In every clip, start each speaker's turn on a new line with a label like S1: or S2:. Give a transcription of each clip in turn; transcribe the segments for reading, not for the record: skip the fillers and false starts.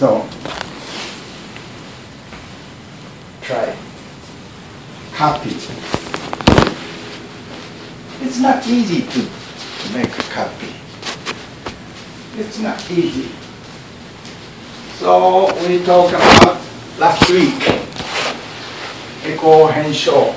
S1: So try copy. It's not easy to make a copy. It's not easy. So we talked about last week, Eiko Hensho.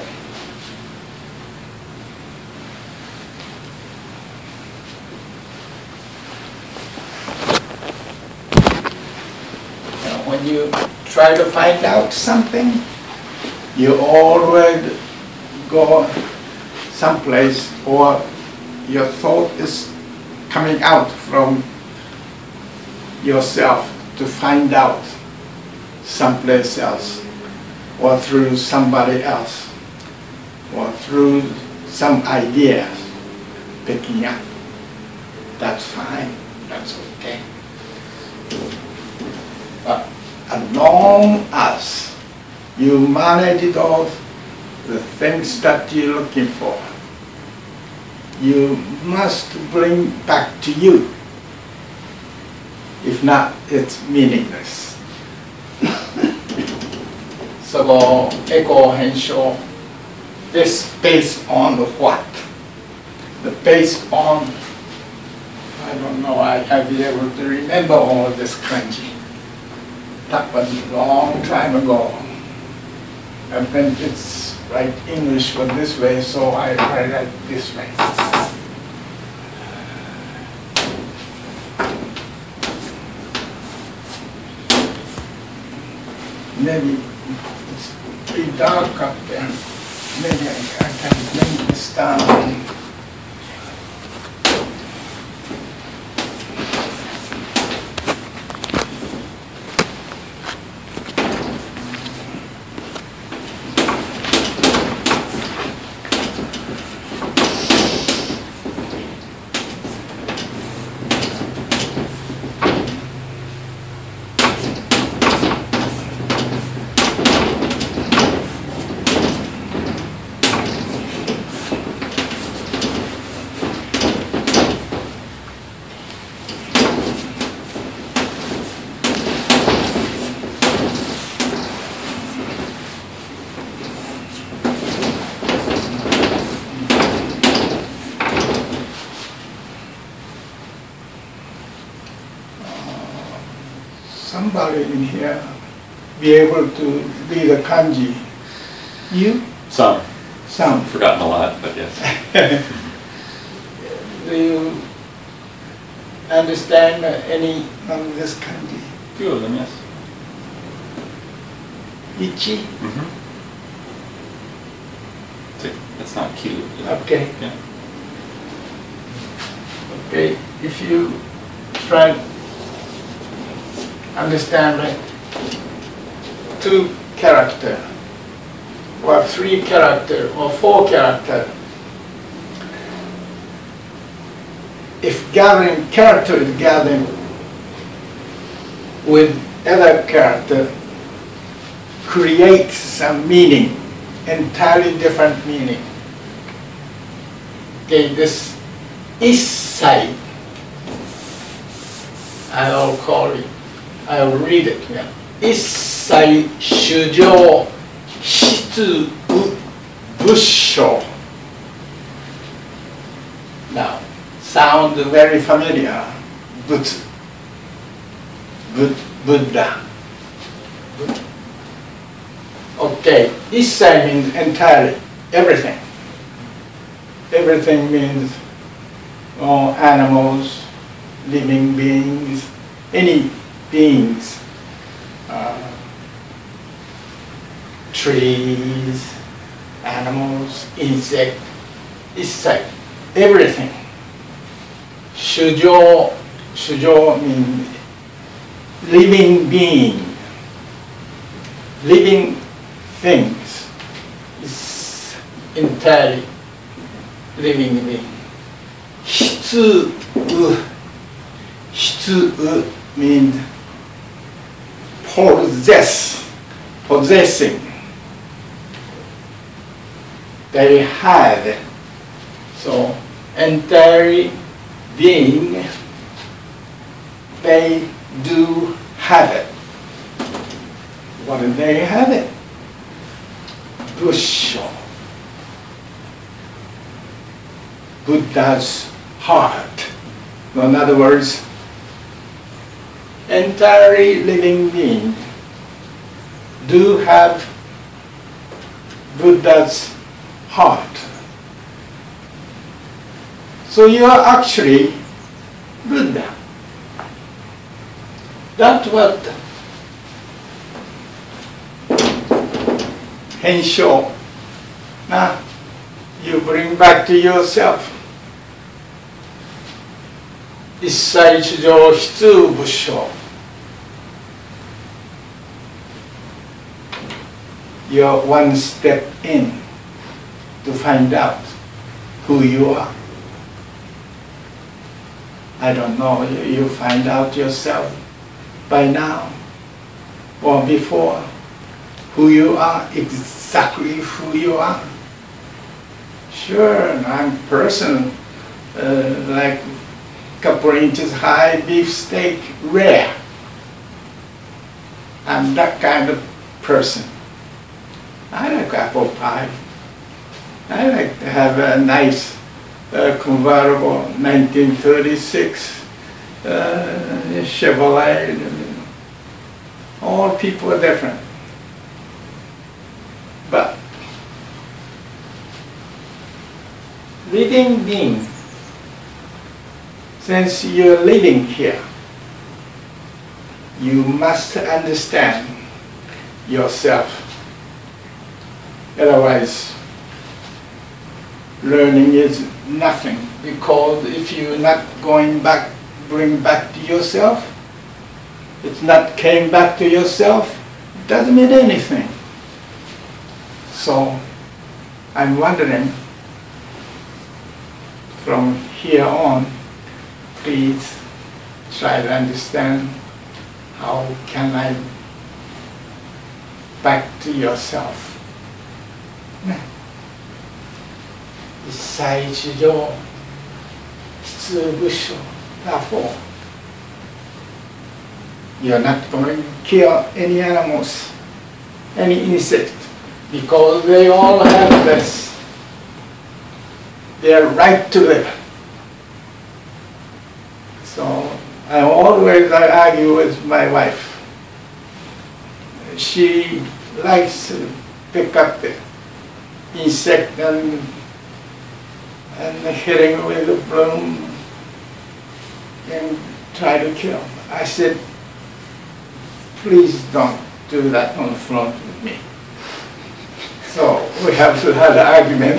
S1: When you try to find out something, you always go someplace, or your thought is coming out from yourself to find out someplace else, or through somebody else, or through some ideas picking up. That's fine, that's okay. But as long as you manage all the things that you're looking for, you must bring back to you. If not, it's meaningless. So, Eiko Hensho, this based on what? The based on, I don't know, I'll be able to remember all this kanji. That was a long time ago. I think it's right English was this way, so I write it this way. Maybe it's pretty dark up there. Maybe I can bring this down. Somebody in here be able to read the kanji? You?
S2: Some.
S1: Some.
S2: Forgotten a lot, but yes.
S1: Do you understand any of this kanji?
S2: Few of them, yes.
S1: Ichi?
S2: Mm-hmm. It's not cute.
S1: Okay.
S2: Yeah.
S1: Okay, if you try to understand it, 2 character, or 3 character, or 4 character. If gathering, character is gathering with other character, creates some meaning, entirely different meaning. Okay, this Issai, I'll call it, I'll read it here. Issai Shujo Shitsu Bussho. Now, sound very familiar. Buddha. Okay, Issai means entirely, everything. Everything means animals, living beings, any beings, trees, animals, insects, Issai, everything. Shujo means living being, living things, is entirely living being. Hitsu means possessing. They have it. So entirely being, they do have it. What do they have it? Busho. Buddha's heart. In other words, entirely living being do have Buddha's heart. So you are actually Buddha. That's what Hensho, you bring back to yourself. Issai-chijo hitsu busho. You're one step in to find out who you are. I don't know, you find out yourself by now or before who you are, exactly who you are. Sure, I'm a person like couple inches high, beefsteak, rare. I'm that kind of person. I like apple pie. I like to have a nice convertible 1936 Chevrolet. All people are different. But living being, since you're living here, you must understand yourself. Otherwise, learning is nothing, because if you're not going back, bring back to yourself, it's not came back to yourself, it doesn't mean anything. So I'm wondering, from here on, please try to understand how can I back to yourself. Issai-chijo hitsu busho. Therefore, you're not going to kill any animals, any insect, because they all have this, their right to live. So I always argue with my wife. She likes to pick up the insect and hitting with a broom and try to kill. I said, please don't do that on the front with me. So we have to have an argument.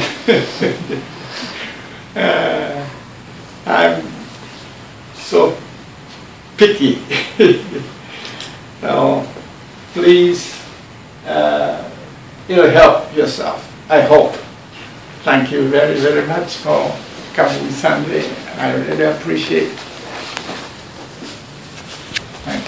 S1: I'm so picky. So please, you'll help yourself, I hope. Thank you very, very much for coming Sunday. I really appreciate it. Thank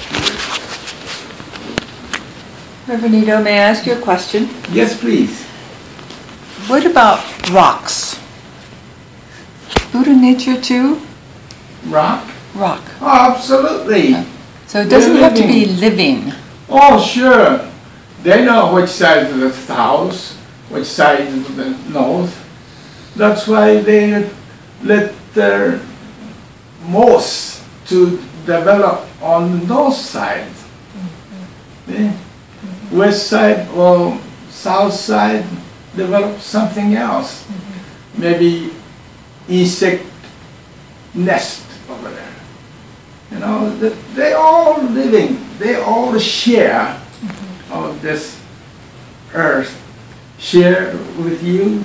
S1: you.
S3: Reverend Ito, may I ask you a question?
S1: Yes, please.
S3: What about rocks? Buddha nature too?
S1: Rock?
S3: Rock.
S1: Oh, absolutely.
S3: So it doesn't have to be living.
S1: Oh, sure. They know which side of the south, which side of the north. That's why they let their moss to develop on the north side. The west side or south side develop something else. Maybe insect nest over there. You know, they all living, they all share of this earth, share with you.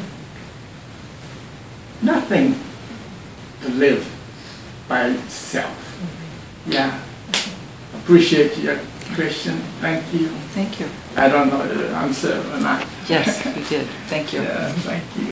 S1: Nothing to live by itself. Yeah. Appreciate your question. Thank you.
S3: Thank you.
S1: I don't know the answer or not.
S3: Yes, you did. Thank you.
S1: Yeah, thank you.